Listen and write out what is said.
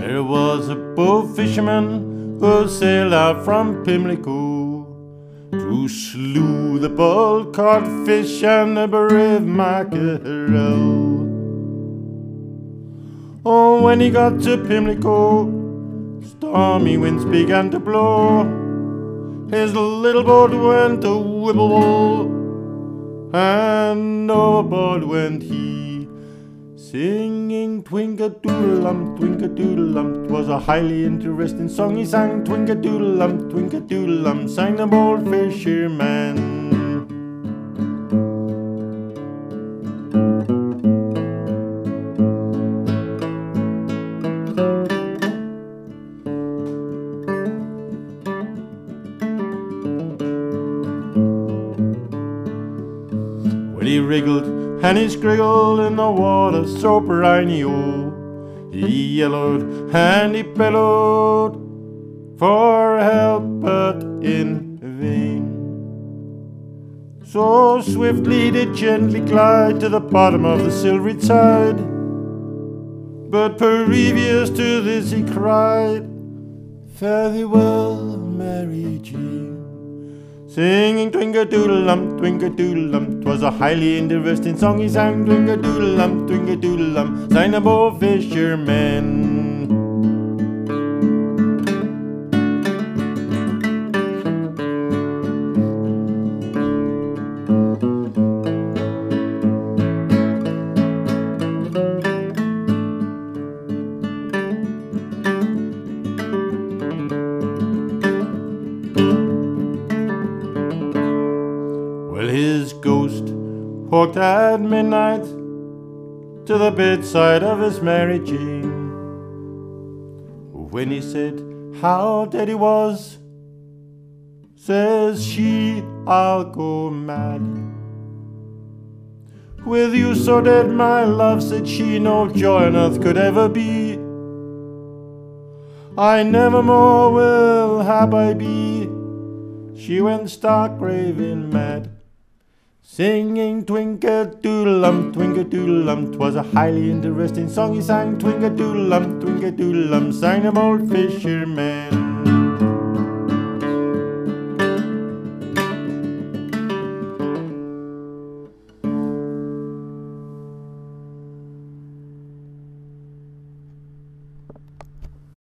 There was a bow fisherman who sailed out from Pimlico to slew the bold codfish and the brave mackerel. Oh, when he got to Pimlico, stormy winds began to blow. His little boat went to wibble, and overboard went he, singing twink-a-doodle-lump, twink-a-doodle-lump. 'Twas a highly interesting song he sang. Twink-a-doodle-lump, twink-a-doodle-lump, sang the bold fisherman. Well, he wriggled and he scriggled in the water so briny, oh. He yellowed and he bellowed for help, but in vain. So swiftly did gently glide to the bottom of the silvery tide, but previous to this he cried, "Fare thee well, Mary Jane," singing twink-a-doodle-lump, twink-a-doodle-lump. 'Twas a highly interesting song he sang. Twink-a-doodle-lump, twink-a-doodle-lump, sang the bold fisherman. Well, his ghost walked at midnight to the bedside of his Mary Jane. When he said how dead he was, says she, "I'll go mad. With you so dead, my love," said she, "no joy on earth could ever be. I nevermore will happy be." She went stark raving mad, singing twink-a-doodle-lump, twink-a-doodle-lump. 'Twas a highly interesting song he sang. Twink-a-doodle-lump, twink-a-doodle-lump, sang the bold fisherman.